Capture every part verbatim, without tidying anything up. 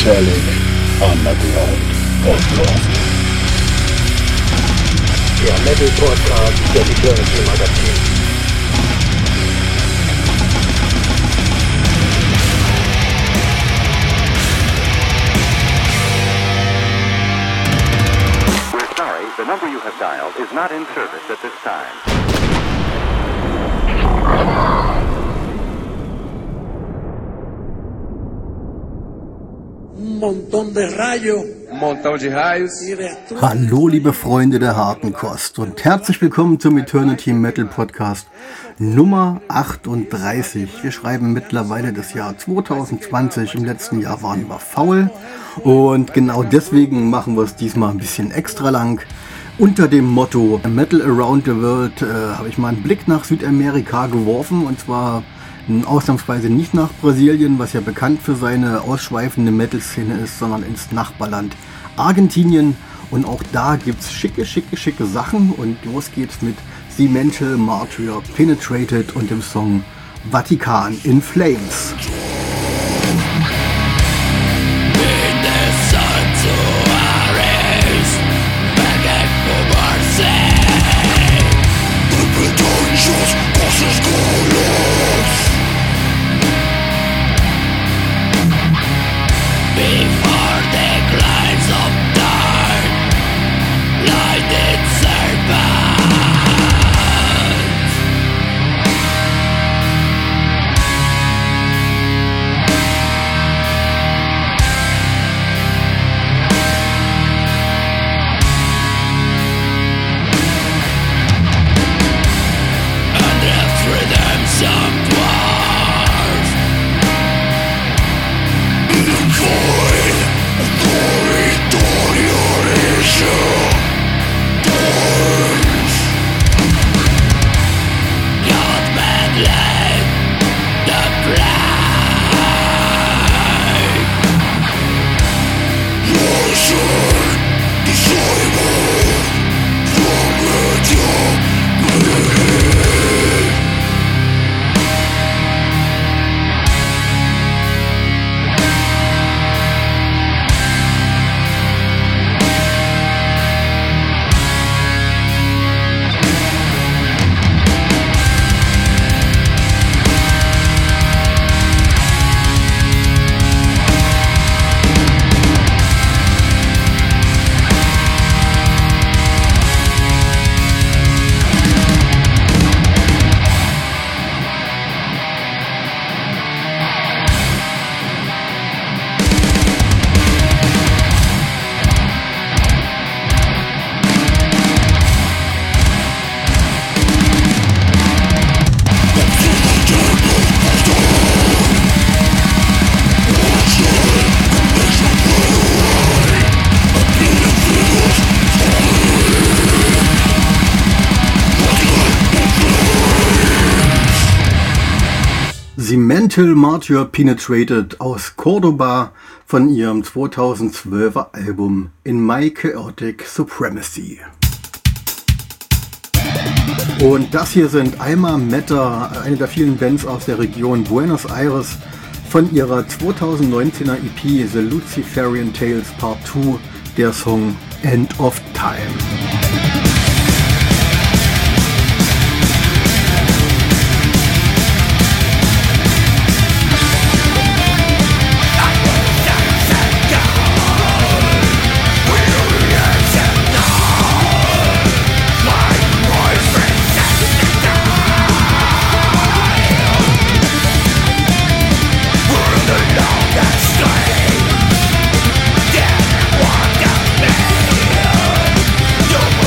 Storytelling Underground Podcast. Der Metal Podcast der Eternity Magazin. We're sorry, the number you have dialed is not in service at this time. Un montón de rayos. Un montão de raios. Hallo liebe Freunde der harten Kost und herzlich willkommen zum Eternity Metal Podcast Nummer achtunddreißig. Wir schreiben mittlerweile das Jahr zwanzig zwanzig, im letzten Jahr waren wir faul und genau deswegen machen wir es diesmal ein bisschen extra lang. Unter dem Motto Metal Around the World äh, habe ich mal einen Blick nach Südamerika geworfen und zwar ausnahmsweise nicht nach Brasilien, was ja bekannt für seine ausschweifende Metal-Szene ist, sondern ins Nachbarland Argentinien. Und auch da gibt's schicke, schicke, schicke Sachen. Und los geht's mit The Mental Martyr Penetrated und dem Song Vatikan in Flames. Before the clouds of dark, lighted serpents. And after them some dwarves. In the void of glory, dawn your issue dawns. God man led the bride. Your son, disciple from the tomb. The Mental Martyr Penetrated aus Cordoba von ihrem zweitausendzwölfer Album In My Chaotic Supremacy. Und das hier sind Alma Mater, eine der vielen Bands aus der Region Buenos Aires, von ihrer zweitausendneunzehner E P The Luciferian Tales Part zwei, der Song End of Time. Don't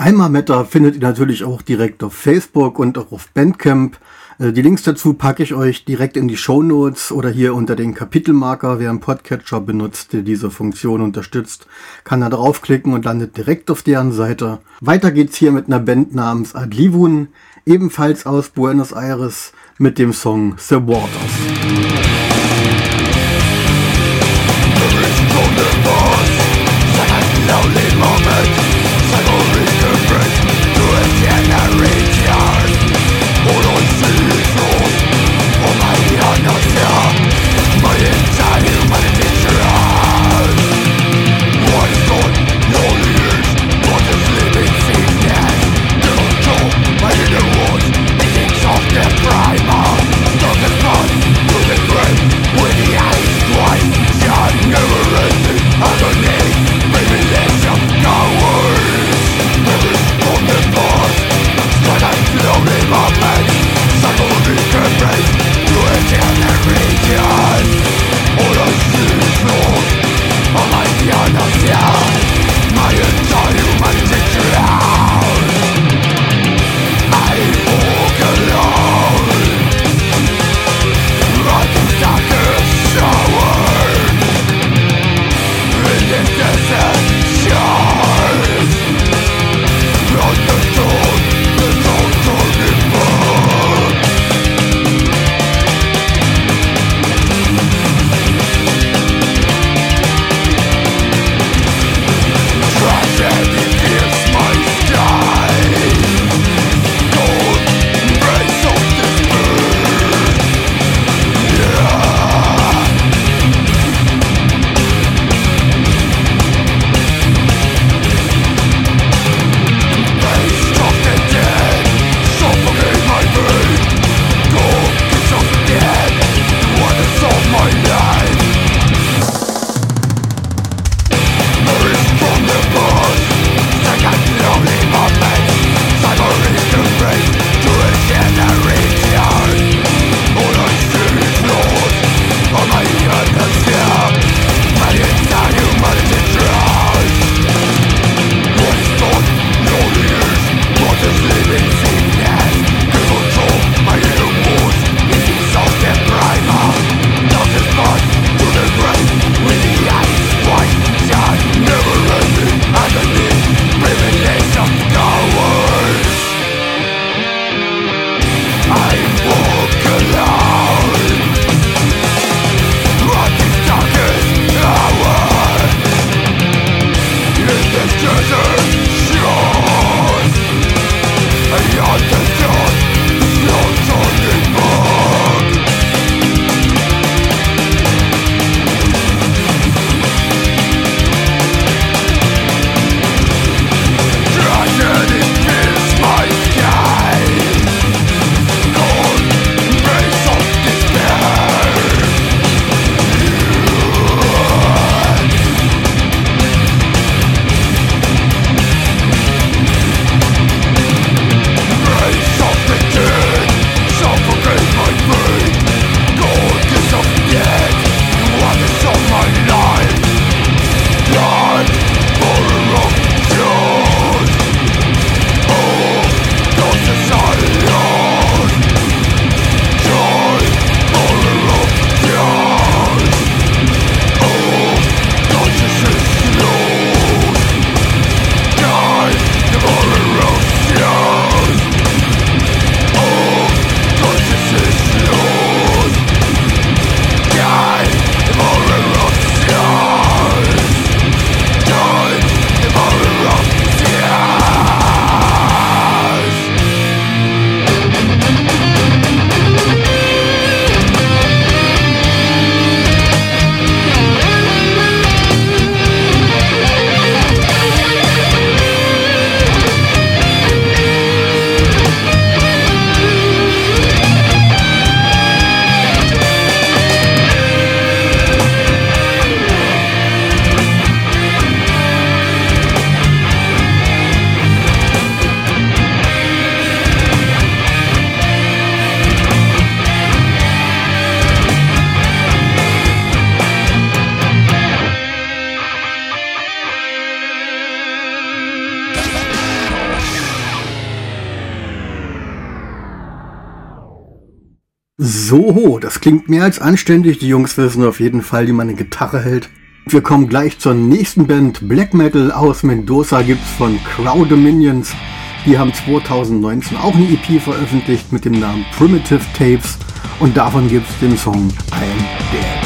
Einmal Matter findet ihr natürlich auch direkt auf Facebook und auch auf Bandcamp. Die Links dazu packe ich euch direkt in die Shownotes oder hier unter den Kapitelmarker. Wer einen Podcatcher benutzt, der diese Funktion unterstützt, kann da draufklicken und landet direkt auf deren Seite. Weiter geht's hier mit einer Band namens Adlivun, ebenfalls aus Buenos Aires, mit dem Song The Waters. Primal, darkest blood. So, das klingt mehr als anständig. Die Jungs wissen auf jeden Fall, wie man eine Gitarre hält. Wir kommen gleich zur nächsten Band. Black Metal aus Mendoza gibt's von Crow Dominions. Die haben zweitausendneunzehn auch eine E P veröffentlicht mit dem Namen Primitive Tapes. Und davon gibt's den Song I'm Dead.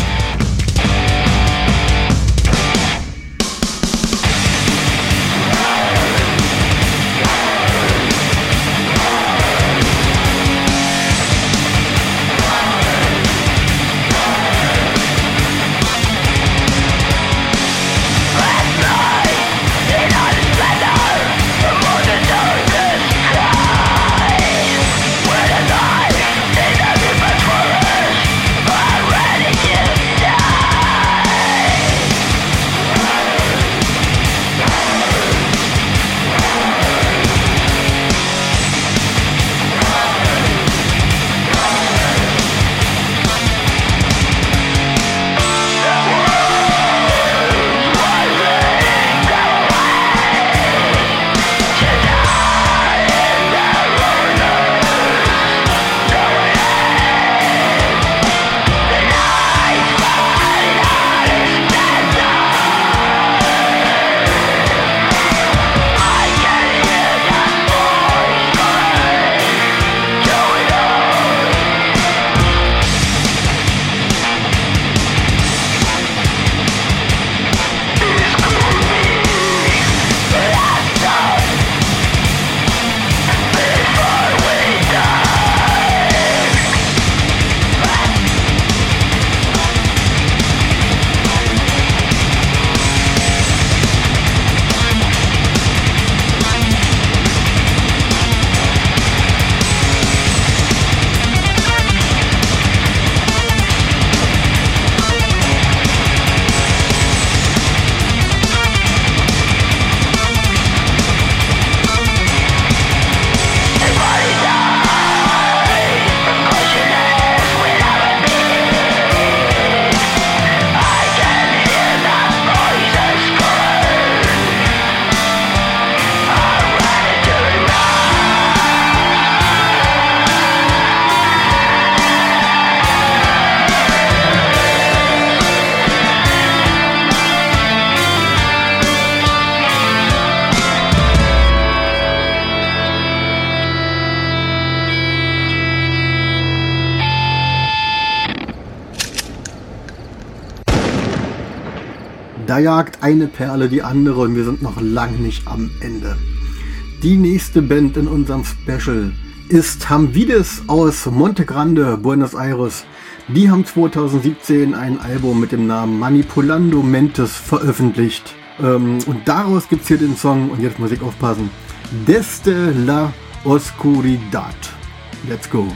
Da jagt eine Perle die andere und wir sind noch lang nicht am Ende. Die nächste Band in unserem Special ist Hamvides aus Monte Grande, Buenos Aires. Die haben zweitausendsiebzehn ein Album mit dem Namen Manipulando Mentes veröffentlicht. Ähm, und daraus gibt's hier den Song, und jetzt muss ich aufpassen, Desde la Oscuridad. Let's go.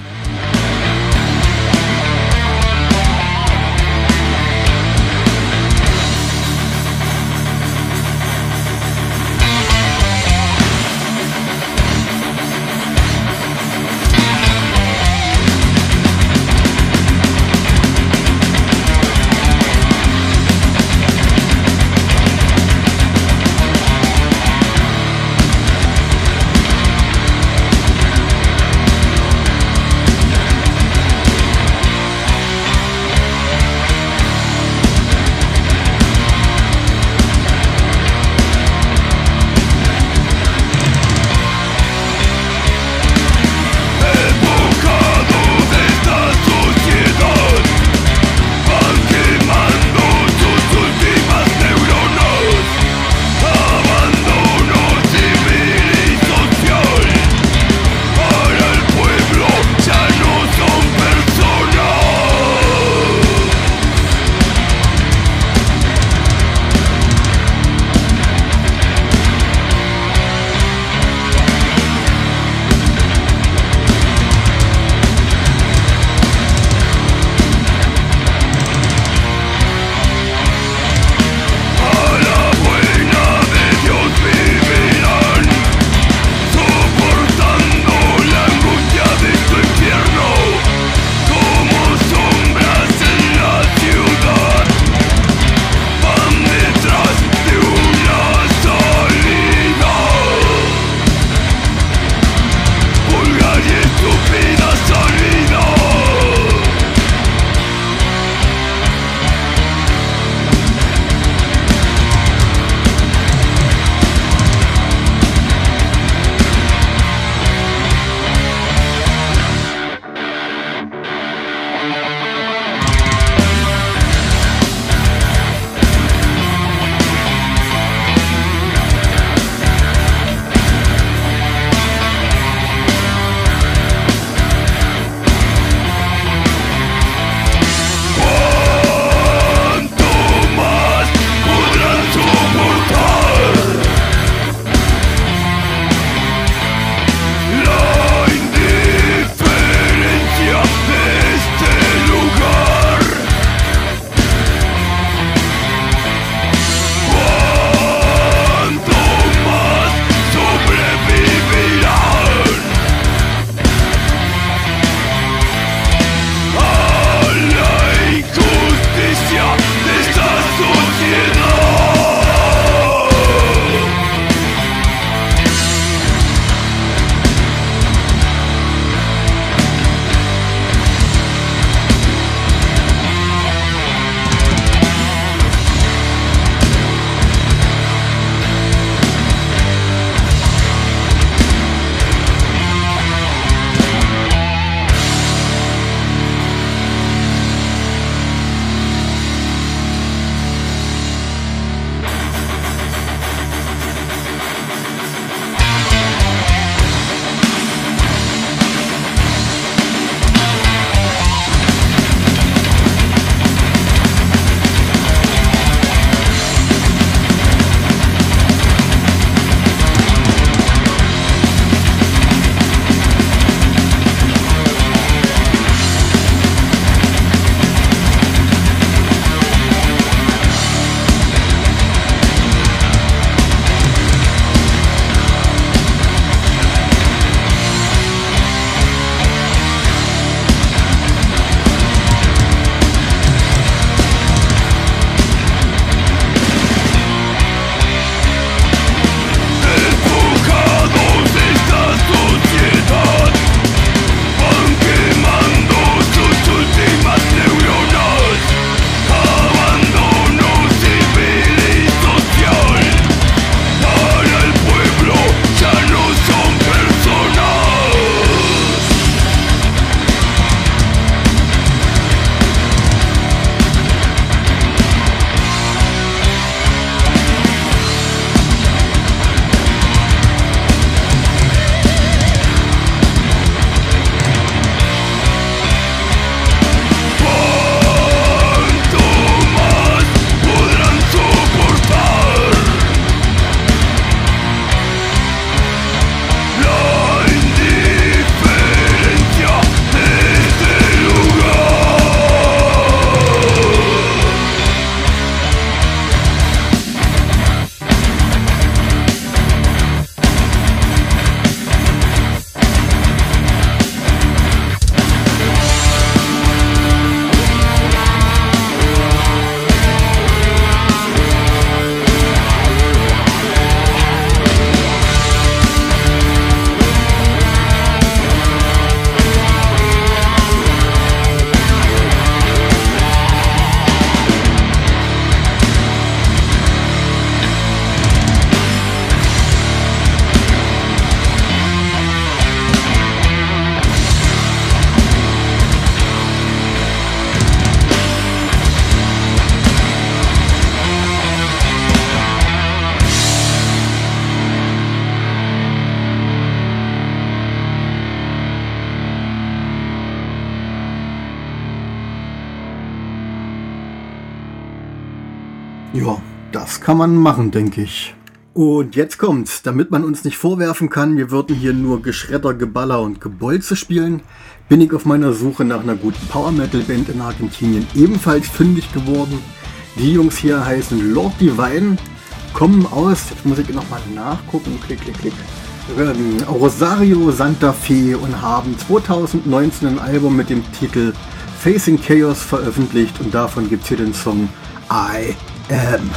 Ja, das kann man machen, denke ich. Und jetzt kommt's, damit man uns nicht vorwerfen kann, wir würden hier nur Geschredder, Geballer und Gebolze spielen, bin ich auf meiner Suche nach einer guten Power-Metal-Band in Argentinien ebenfalls fündig geworden. Die Jungs hier heißen Lord Divine, kommen aus, jetzt muss ich nochmal nachgucken, klick, klick, klick, ähm, Rosario Santa Fe und haben zweitausendneunzehn ein Album mit dem Titel Facing Chaos veröffentlicht und davon gibt's hier den Song I Am.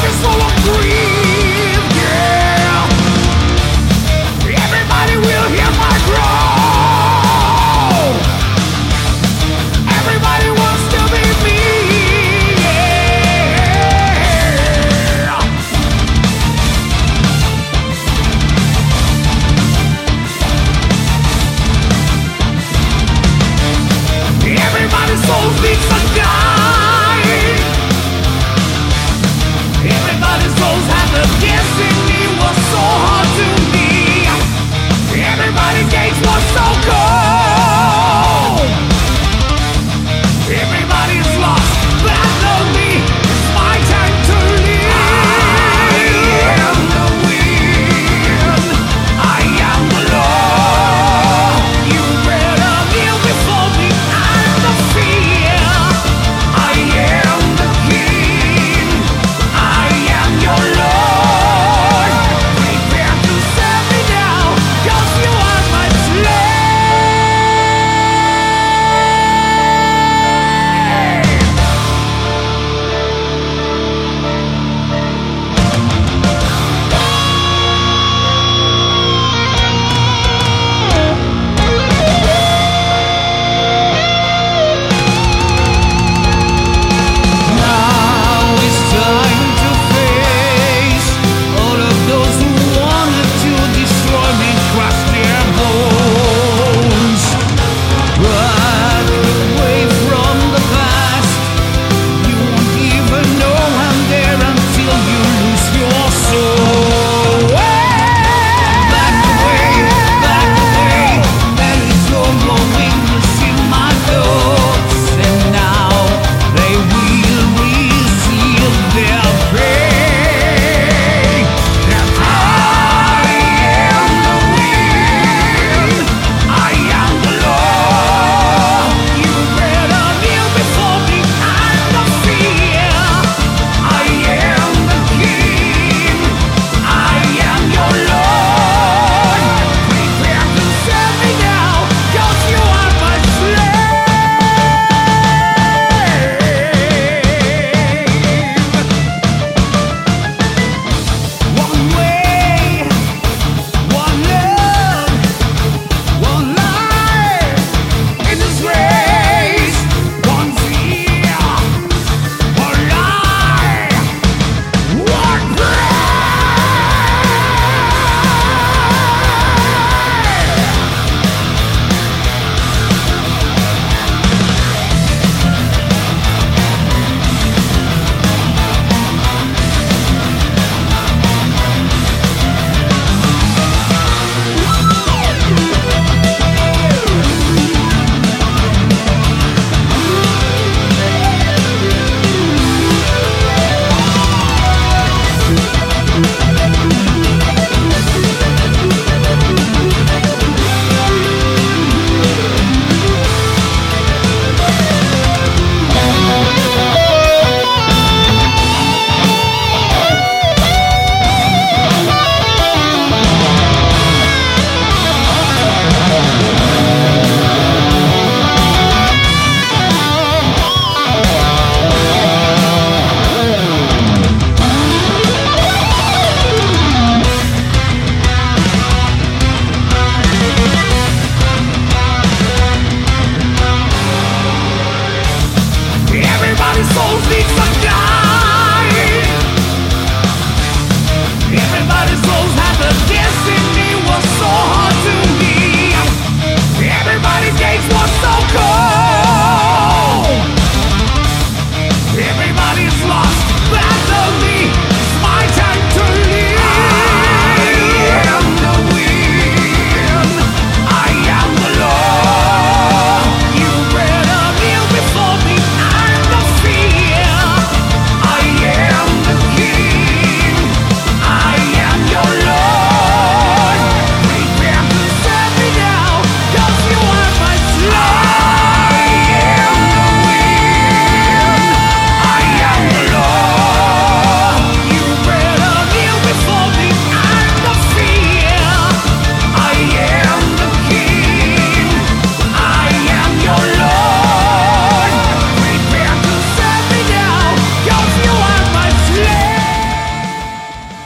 Everybody will hear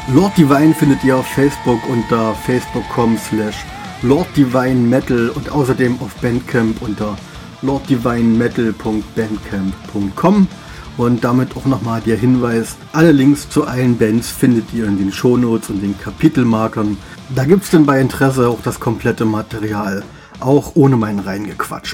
Lord Divine findet ihr auf Facebook unter facebook punkt com slash Lord Divine Metal und außerdem auf Bandcamp unter lord divine metal punkt bandcamp punkt com. Und damit auch nochmal der Hinweis, alle Links zu allen Bands findet ihr in den Shownotes und den Kapitelmarkern. Da gibt es dann bei Interesse auch das komplette Material, auch ohne mein Reingequatsche.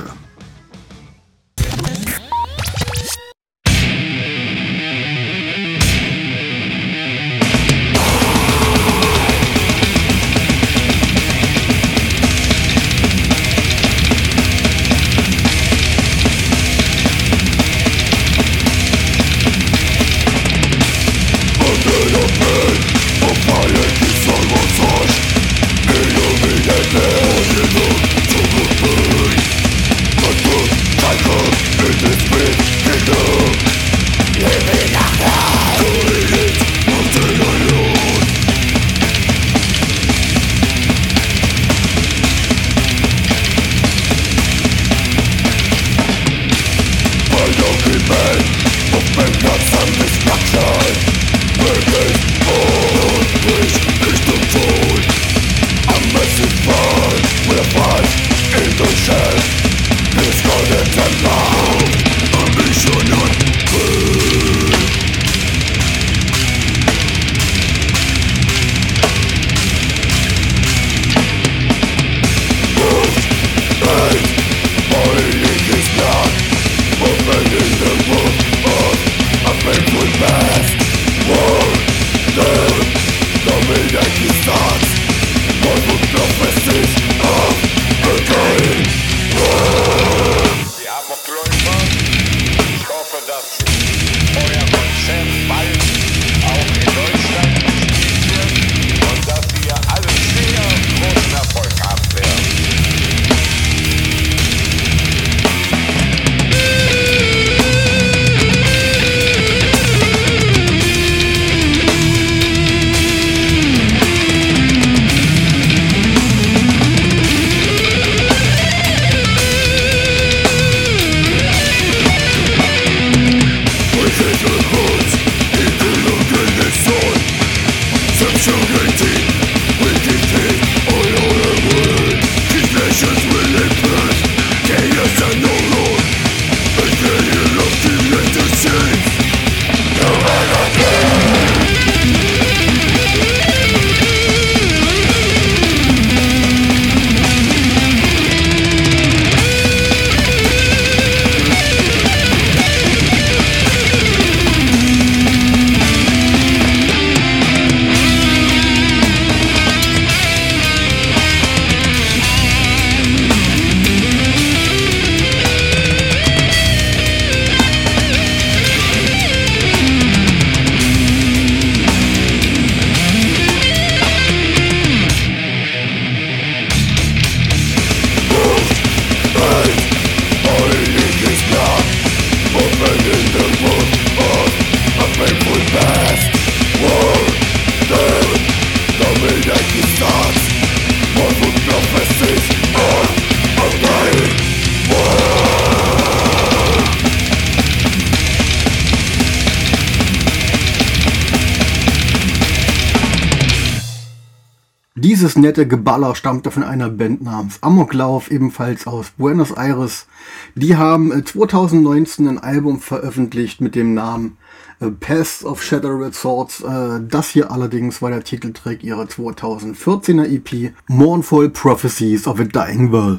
Dieses nette Geballer stammte von einer Band namens Amoklauf, ebenfalls aus Buenos Aires. Die haben zwanzig neunzehn ein Album veröffentlicht mit dem Namen Paths of Shattered Swords. Das hier allerdings war der Titeltrack ihrer zwanzig vierzehner E P Mournful Prophecies of a Dying World.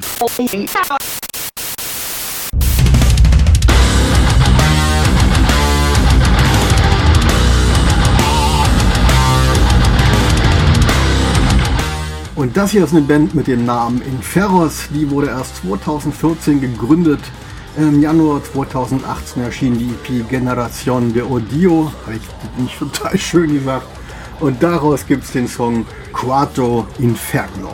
Und das hier ist eine Band mit dem Namen Inferos, die wurde erst zwanzig vierzehn gegründet. Im Januar zwanzig achtzehn erschien die E P Generación de Odio, habe ich nicht total schön gesagt. Und daraus gibt es den Song Quarto Inferno.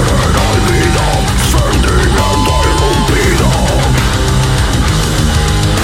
Sending and I rompido.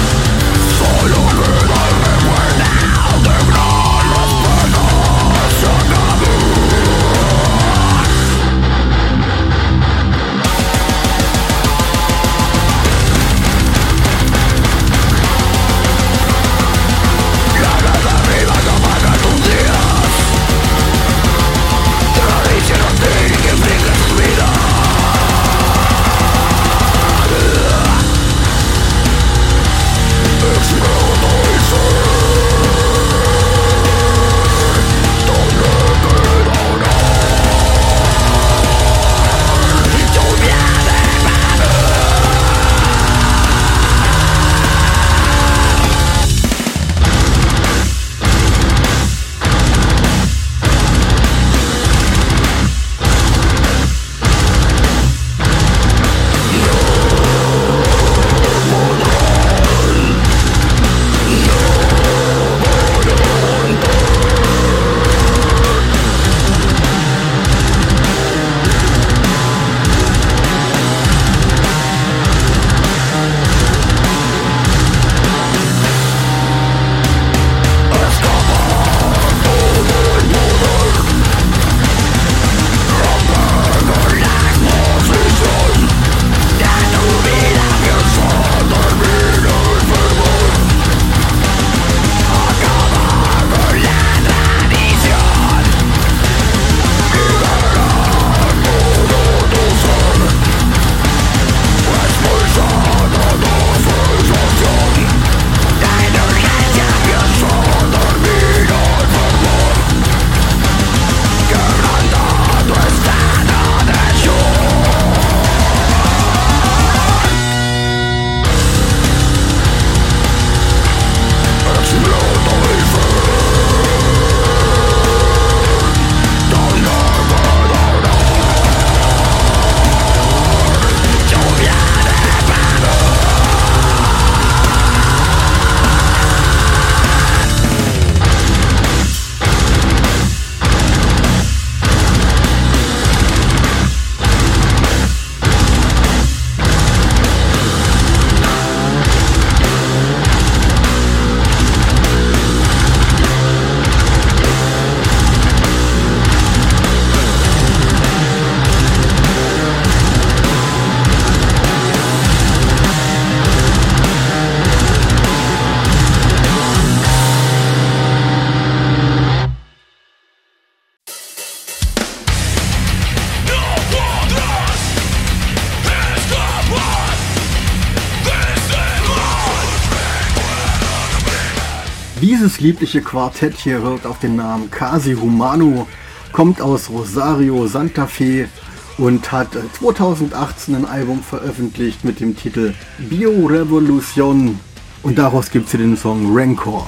Dieses liebliche Quartett hier hört auf den Namen Casi Humano, kommt aus Rosario, Santa Fe und hat zweitausendachtzehn ein Album veröffentlicht mit dem Titel Biorevolution und daraus gibt es hier den Song Rancor.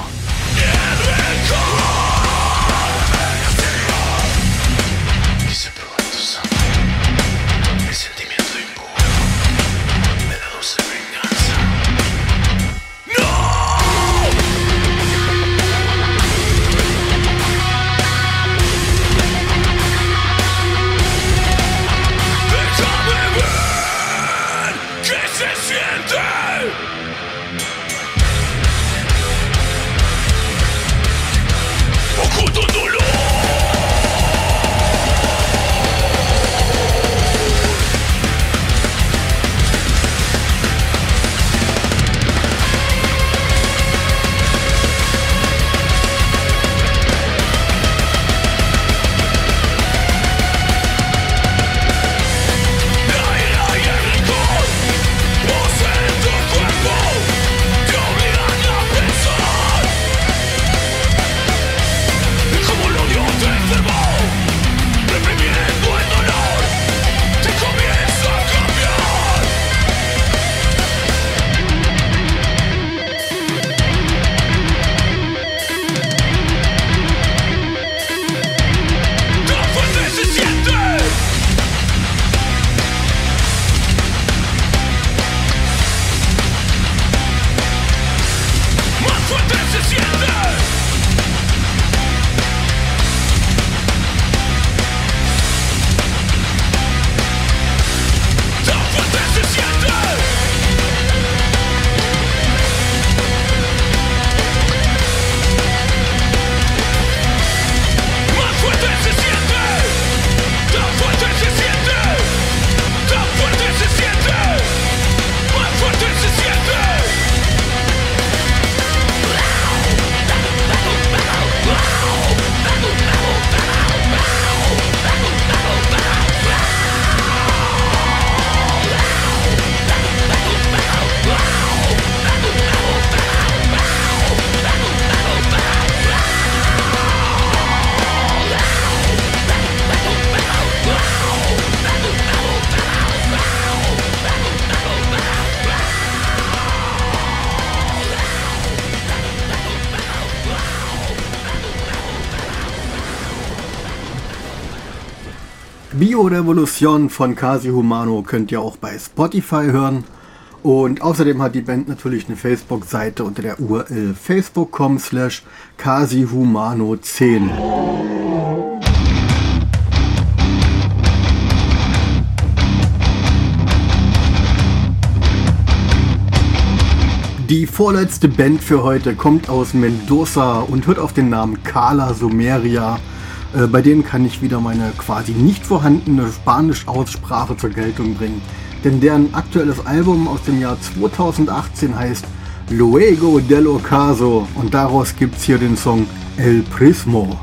Biorevolution von Casi Humano könnt ihr auch bei Spotify hören. Und außerdem hat die Band natürlich eine Facebook-Seite unter der U R L facebook punkt com slash Casi Humano zehn. Die vorletzte Band für heute kommt aus Mendoza und hört auf den Namen Kala Sumeria. Äh, bei denen kann ich wieder meine quasi nicht vorhandene Spanisch-Aussprache zur Geltung bringen. Denn deren aktuelles Album aus dem Jahr zweitausendachtzehn heißt Luego del Ocaso und daraus gibt's hier den Song El Prismo.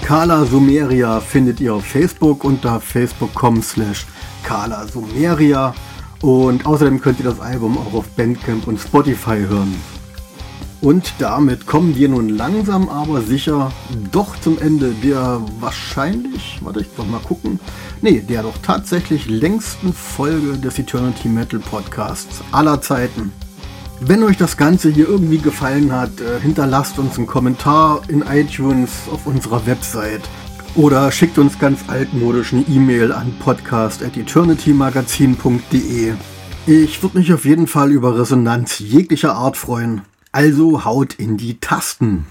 Carla Sumeria findet ihr auf Facebook unter facebook punkt com slash Carla Sumeria und außerdem könnt ihr das Album auch auf Bandcamp und Spotify hören. Und damit kommen wir nun langsam aber sicher doch zum Ende der wahrscheinlich, warte ich doch mal gucken, nee, der doch tatsächlich längsten Folge des Eternity Metal Podcasts aller Zeiten. Wenn euch das Ganze hier irgendwie gefallen hat, hinterlasst uns einen Kommentar in iTunes auf unserer Website oder schickt uns ganz altmodisch eine E-Mail an podcast at eternitymagazin punkt de. Ich würde mich auf jeden Fall über Resonanz jeglicher Art freuen. Also haut in die Tasten.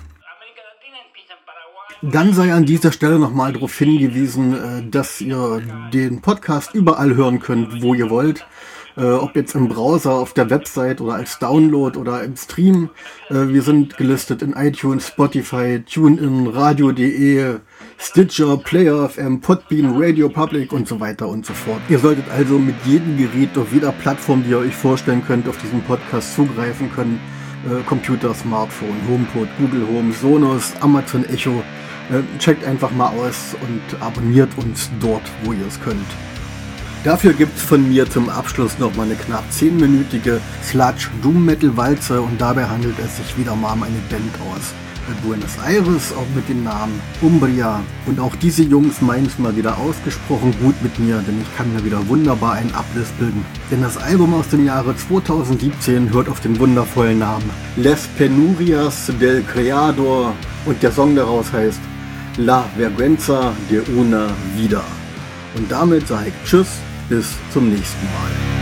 Dann sei an dieser Stelle nochmal darauf hingewiesen, dass ihr den Podcast überall hören könnt, wo ihr wollt. Äh, ob jetzt im Browser, auf der Website oder als Download oder im Stream. Äh, wir sind gelistet in iTunes, Spotify, TuneIn, Radio punkt de, Stitcher, Player F M, Podbean, Radio Public und so weiter und so fort. Ihr solltet also mit jedem Gerät auf jeder Plattform, die ihr euch vorstellen könnt, auf diesen Podcast zugreifen können. Äh, Computer, Smartphone, HomePod, Google Home, Sonos, Amazon Echo. Äh, checkt einfach mal aus und abonniert uns dort, wo ihr es könnt. Dafür gibt's von mir zum Abschluss noch mal eine knapp zehnminütige Sludge Doom Metal Walze und dabei handelt es sich wieder mal um eine Band aus Buenos Aires, auch mit dem Namen Umbria. Und auch diese Jungs meinen es mal wieder ausgesprochen gut mit mir, denn ich kann mir wieder wunderbar einen Abriss bilden. Denn das Album aus dem Jahre zweitausendsiebzehn hört auf den wundervollen Namen Les Penurias del Creador und der Song daraus heißt La Vergüenza de una Vida. Und damit sage ich Tschüss, bis zum nächsten Mal.